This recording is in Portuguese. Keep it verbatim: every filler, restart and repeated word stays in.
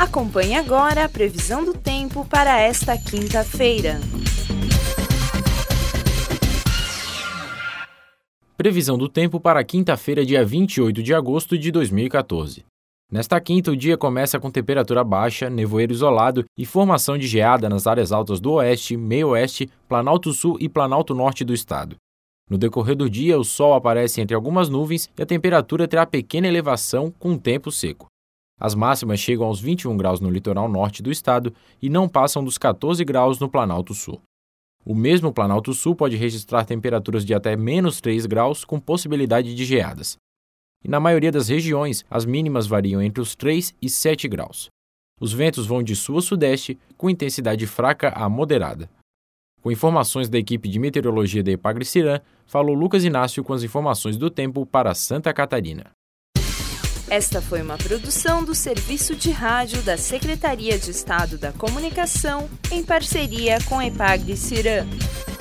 Acompanhe agora a previsão do tempo para esta quinta-feira. Previsão do tempo para quinta-feira, dia vinte e oito de agosto de dois mil e quatorze. Nesta quinta, o dia começa com temperatura baixa, nevoeiro isolado e formação de geada nas áreas altas do oeste, meio-oeste, Planalto Sul e Planalto Norte do estado. No decorrer do dia, o sol aparece entre algumas nuvens e a temperatura terá pequena elevação com tempo seco. As máximas chegam aos vinte e um graus no litoral norte do estado e não passam dos quatorze graus no Planalto Sul. O mesmo Planalto Sul pode registrar temperaturas de até menos três graus com possibilidade de geadas. E na maioria das regiões, as mínimas variam entre os três e sete graus. Os ventos vão de sul a sudeste, com intensidade fraca a moderada. Com informações da equipe de meteorologia da Epagre-Ciran, falou Lucas Inácio com as informações do tempo para Santa Catarina. Esta foi uma produção do Serviço de Rádio da Secretaria de Estado da Comunicação, em parceria com a Epagre-Ciran.